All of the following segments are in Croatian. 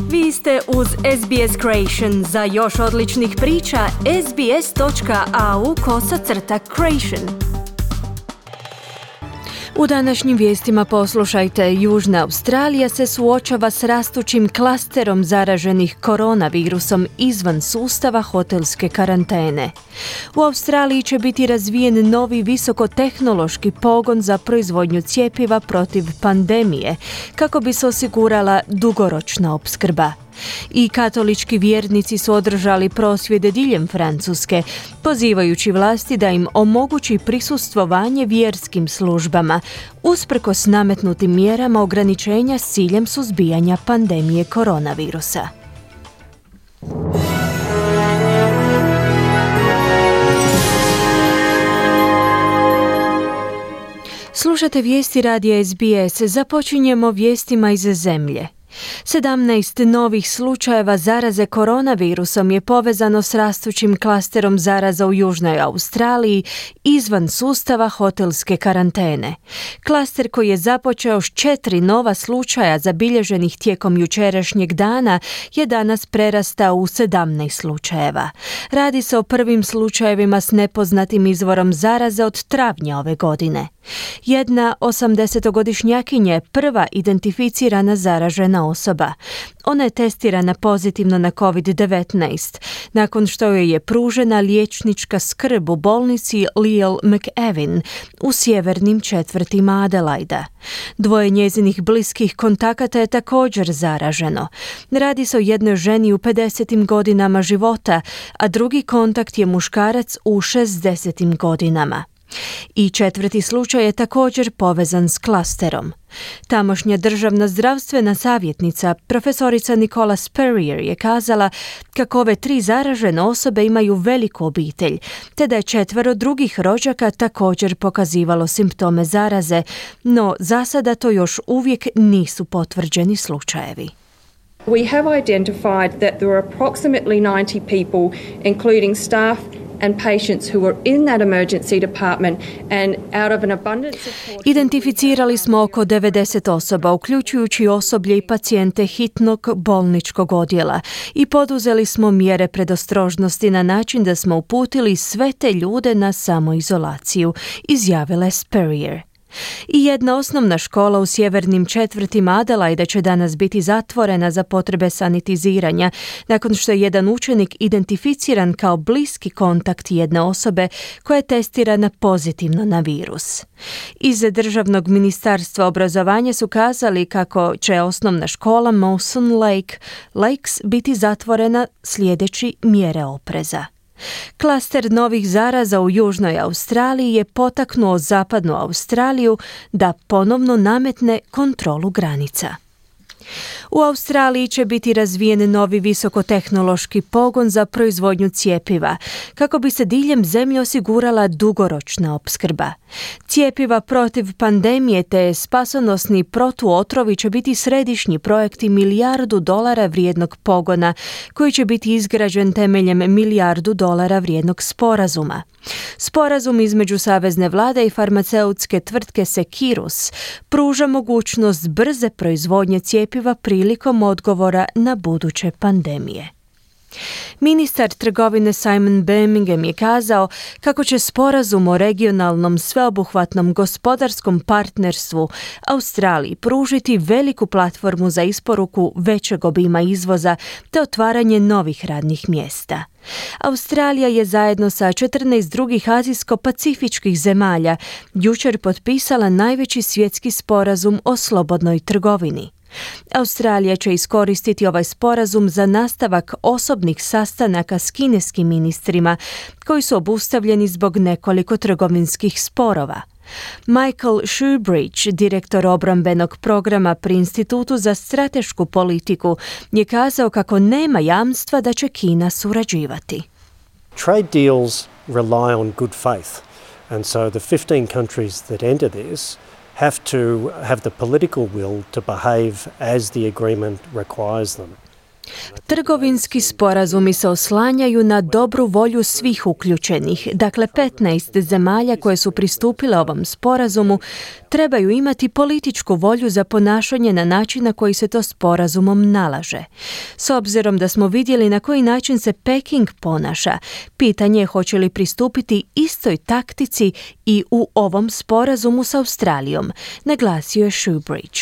Vi ste uz SBS Creation. Za još odličnih priča, sbs.au/creation. U današnjim vijestima poslušajte, Južna Australija se suočava s rastućim klasterom zaraženih koronavirusom izvan sustava hotelske karantene. U Australiji će biti razvijen novi visokotehnološki pogon za proizvodnju cjepiva protiv pandemije, kako bi se osigurala dugoročna opskrba. I katolički vjernici su održali prosvjede diljem Francuske, pozivajući vlasti da im omogući prisustvovanje vjerskim službama, usprkos nametnutim mjerama ograničenja s ciljem suzbijanja pandemije koronavirusa. Slušate vijesti radija SBS. Započinjemo vijestima iz zemlje. 17 novih slučajeva zaraze koronavirusom je povezano s rastućim klasterom zaraza u Južnoj Australiji izvan sustava hotelske karantene. Klaster koji je započeo s 4 nova slučaja zabilježenih tijekom jučerašnjeg dana je danas prerastao u 17 slučajeva. Radi se o prvim slučajevima s nepoznatim izvorom zaraze od travnja ove godine. Jedna 80-godišnjakinja je prva identificirana zaražena osoba. Ona je testirana pozitivno na COVID-19, nakon što joj je pružena liječnička skrb u bolnici Lyle McEwen u sjevernim četvrtima Adelaida. 2 njezinih bliskih kontakata je također zaraženo. Radi se o jednoj ženi u 50. godinama života, a drugi kontakt je muškarac u 60. godinama. I 4. slučaj je također povezan s klasterom. Tamošnja državna zdravstvena savjetnica, profesorica Nicola Spurrier, je kazala kako ove 3 zaražene osobe imaju veliku obitelj, te da je 4 drugih rođaka također pokazivalo simptome zaraze, no za sada to još uvijek nisu potvrđeni slučajevi. We have identified that there are approximately 90 people, including staff and patients who were in that emergency department, and out of an abundance of caution... Identificirali smo oko 90 osoba, uključujući osoblje i pacijente hitnog bolničkog odjela, i poduzeli smo mjere predostrožnosti na način da smo uputili sve te ljude na samoizolaciju, izjavila je Spurrier. I jedna osnovna škola u sjevernim četvrtima Adelaida će danas biti zatvorena za potrebe sanitiziranja, nakon što je jedan učenik identificiran kao bliski kontakt jedne osobe koja je testirana pozitivno na virus. Iz Državnog ministarstva obrazovanja su kazali kako će osnovna škola Mawson Lakes biti zatvorena slijedeći mjere opreza. Klaster novih zaraza u Južnoj Australiji je potaknuo Zapadnu Australiju da ponovno nametne kontrolu granica. U Australiji će biti razvijen novi visokotehnološki pogon za proizvodnju cjepiva, kako bi se diljem zemlje osigurala dugoročna opskrba. Cjepiva protiv pandemije te spasonosni protuotrovi će biti središnji projekti $1 milijardu vrijednog pogona, koji će biti izgrađen temeljem $1 milijardu vrijednog sporazuma. Sporazum između savezne vlade i farmaceutske tvrtke Seqirus pruža mogućnost brze proizvodnje cjepiva prilikom odgovora na buduće pandemije. Ministar trgovine Simon Birmingham je kazao kako će sporazum o regionalnom sveobuhvatnom gospodarskom partnerstvu Australiji pružiti veliku platformu za isporuku većeg obima izvoza te otvaranje novih radnih mjesta. Australija je zajedno sa 14 drugih azijsko-pacifičkih zemalja jučer potpisala najveći svjetski sporazum o slobodnoj trgovini. Australija će iskoristiti ovaj sporazum za nastavak osobnih sastanaka s kineskim ministrima koji su obustavljeni zbog nekoliko trgovinskih sporova. Michael Shoebridge, direktor obrambenog programa pri Institutu za stratešku politiku, je kazao kako nema jamstva da će Kina surađivati. Trade deals rely on good faith, and so the 15 countries that enter this have to have the political will to behave as the agreement requires them. Trgovinski sporazumi se oslanjaju na dobru volju svih uključenih. Dakle, 15 zemalja koje su pristupile ovom sporazumu trebaju imati političku volju za ponašanje na način na koji se to sporazumom nalaže. S obzirom da smo vidjeli na koji način se Peking ponaša, pitanje je hoće li pristupiti istoj taktici i u ovom sporazumu s Australijom, naglasio je Shoebridge.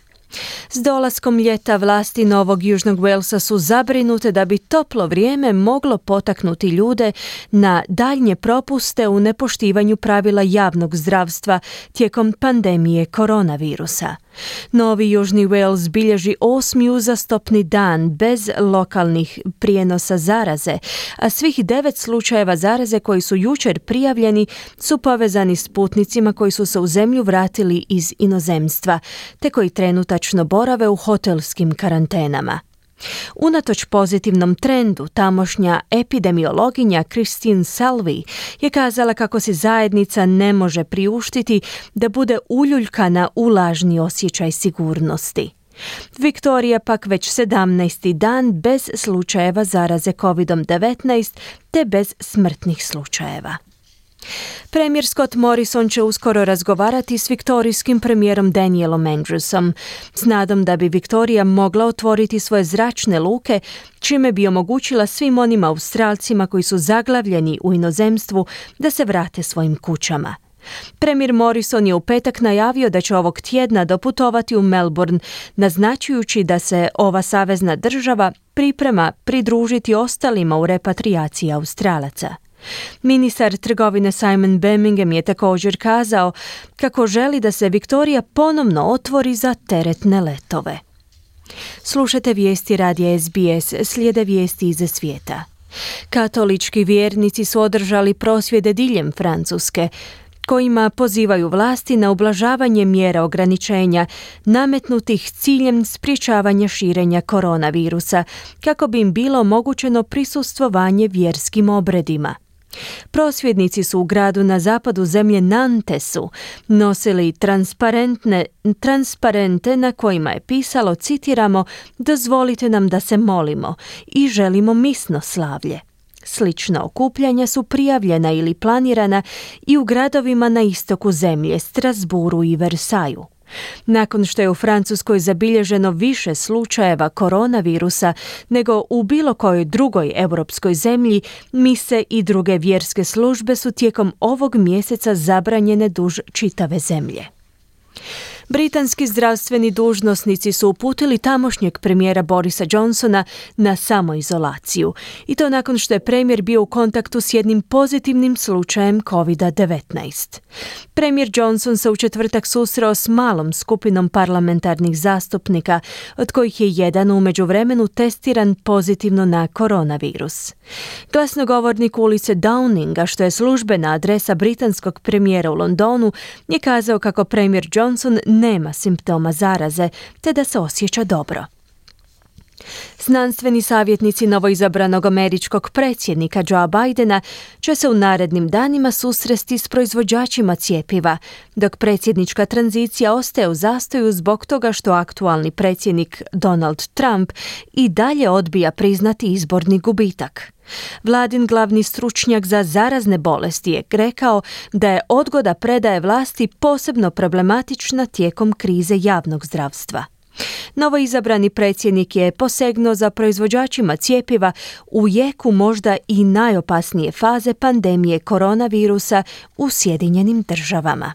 S dolaskom ljeta vlasti Novog Južnog Walesa su zabrinute da bi toplo vrijeme moglo potaknuti ljude na daljnje propuste u nepoštivanju pravila javnog zdravstva tijekom pandemije koronavirusa. Novi Južni Wales bilježi 8. uzastopni dan bez lokalnih prijenosa zaraze, a svih 9 slučajeva zaraze koji su jučer prijavljeni su povezani s putnicima koji su se u zemlju vratili iz inozemstva, te koji trenutačno borave u hotelskim karantenama. Unatoč pozitivnom trendu, tamošnja epidemiologinja Christine Salvi je kazala kako si zajednica ne može priuštiti da bude uljuljkana u lažni osjećaj sigurnosti. Viktorija pak već 17. dan bez slučajeva zaraze COVID-19 te bez smrtnih slučajeva. Premijer Scott Morrison će uskoro razgovarati s viktorijskim premijerom Danielom Andrewsom s nadom da bi Viktorija mogla otvoriti svoje zračne luke, čime bi omogućila svim onim Australcima koji su zaglavljeni u inozemstvu da se vrate svojim kućama. Premijer Morrison je u petak najavio da će ovog tjedna doputovati u Melbourne, naznačujući da se ova savezna država priprema pridružiti ostalima u repatrijaciji Australaca. Ministar trgovine Simon Birmingham je također kazao kako želi da se Viktorija ponovno otvori za teretne letove. Slušate vijesti radija SBS, slijede vijesti iz svijeta. Katolički vjernici su održali prosvjede diljem Francuske, kojima pozivaju vlasti na ublažavanje mjera ograničenja nametnutih s ciljem sprječavanja širenja koronavirusa, kako bi im bilo omogućeno prisustvovanje vjerskim obredima. Prosvjednici su u gradu na zapadu zemlje Nantesu nosili transparente na kojima je pisalo, citiramo, "Dozvolite nam da se molimo i želimo misno slavlje." Slična okupljanja su prijavljena ili planirana i u gradovima na istoku zemlje, Strasburu i Versaju. Nakon što je u Francuskoj zabilježeno više slučajeva koronavirusa nego u bilo kojoj drugoj europskoj zemlji, mise i druge vjerske službe su tijekom ovog mjeseca zabranjene duž čitave zemlje. Britanski zdravstveni dužnosnici su uputili tamošnjeg premijera Borisa Johnsona na samoizolaciju, i to nakon što je premijer bio u kontaktu s jednim pozitivnim slučajem COVID-19. Premijer Johnson se u četvrtak susreo s malom skupinom parlamentarnih zastupnika, od kojih je jedan u međuvremenu testiran pozitivno na koronavirus. Glasnogovornik ulice Downinga, što je službena adresa britanskog premijera u Londonu, je kazao kako premijer Johnson nema simptoma zaraze, te da se osjeća dobro. Znanstveni savjetnici novoizabranog američkog predsjednika Joea Bidena će se u narednim danima susresti s proizvođačima cjepiva, dok predsjednička tranzicija ostaje u zastoju zbog toga što aktualni predsjednik Donald Trump i dalje odbija priznati izborni gubitak. Vladin glavni stručnjak za zarazne bolesti je rekao da je odgoda predaje vlasti posebno problematična tijekom krize javnog zdravstva. Novoizabrani predsjednik je posegnuo za proizvođačima cjepiva u jeku možda i najopasnije faze pandemije koronavirusa u Sjedinjenim Državama.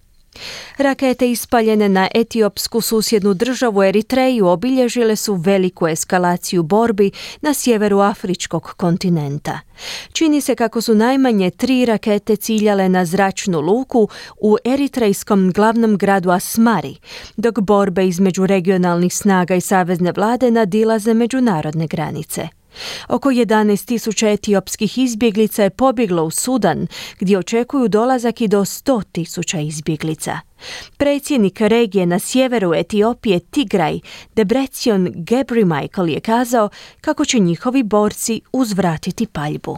Rakete ispaljene na etiopsku susjednu državu Eritreju obilježile su veliku eskalaciju borbi na sjeveru afričkog kontinenta. Čini se kako su najmanje 3 rakete ciljale na zračnu luku u eritrejskom glavnom gradu Asmari, dok borbe između regionalnih snaga i savezne vlade nadilaze međunarodne granice. Oko 11.000 etiopskih izbjeglica je pobjeglo u Sudan, gdje očekuju dolazak i do 100.000 izbjeglica. Predsjednik regije na sjeveru Etiopije Tigraj, Debretsion Gebremichael, je kazao kako će njihovi borci uzvratiti paljbu.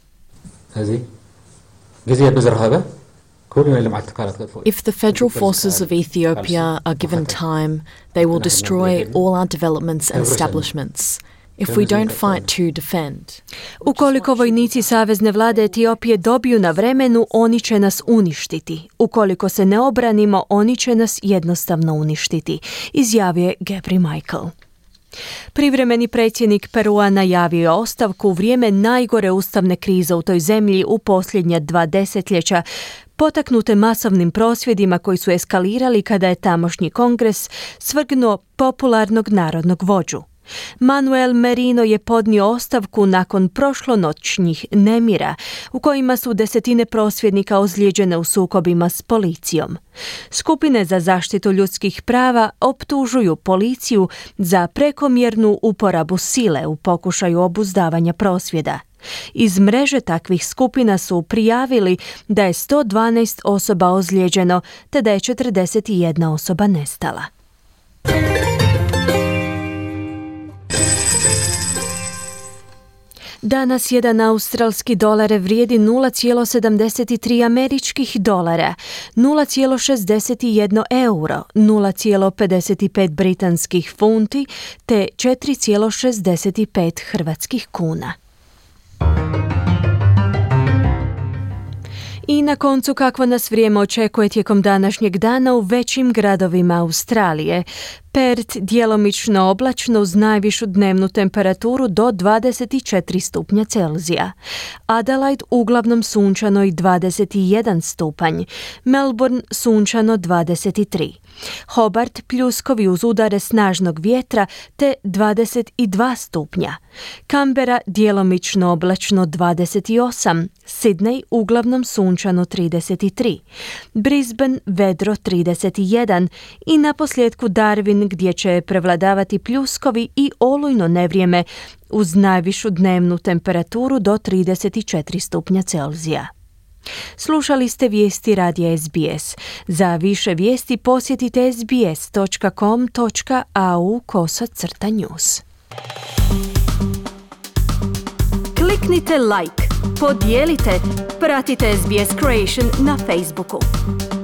If the federal forces of Ethiopia are given time, they will destroy all our developments and establishments. If we don't fight to defend. Ukoliko vojnici Savezne vlade Etiopije dobiju na vremenu, oni će nas uništiti. Ukoliko se ne obranimo, oni će nas jednostavno uništiti, izjavio je Gabri Michael. Privremeni predsjednik Perua najavio je ostavku u vrijeme najgore ustavne krize u toj zemlji u posljednja 2 desetljeća, potaknute masovnim prosvjedima koji su eskalirali kada je tamošnji kongres svrgnuo popularnog narodnog vođu. Manuel Merino je podnio ostavku nakon prošlonoćnih nemira u kojima su desetine prosvjednika ozlijeđene u sukobima s policijom. Skupine za zaštitu ljudskih prava optužuju policiju za prekomjernu uporabu sile u pokušaju obuzdavanja prosvjeda. Iz mreže takvih skupina su prijavili da je 112 osoba ozlijeđeno te da je 41 osoba nestala. Danas jedan australski dolar vrijedi 0,73 američkih dolara, 0,61 euro, 0,55 britanskih funti te 4,65 hrvatskih kuna. I na koncu kakvo nas vrijeme očekuje tijekom današnjeg dana u većim gradovima Australije. Perth djelomično oblačno uz najvišu dnevnu temperaturu do 24 stupnja Celzija. Adelaide uglavnom sunčano i 21 stupanj. Melbourne sunčano 23. Hobart pljuskovi uz udare snažnog vjetra te 22 stupnja. Canberra djelomično oblačno 28. Sydney uglavnom sunčano 33. Brisbane vedro 31 i naposljetku Darwin gdje će prevladavati pljuskovi i olujno nevrijeme uz najvišu dnevnu temperaturu do 34 stupnja Celzija. Slušali ste vijesti radija SBS. Za više vijesti posjetite sbs.com.au/news. Kliknite like, podijelite, pratite SBS Creation na Facebooku.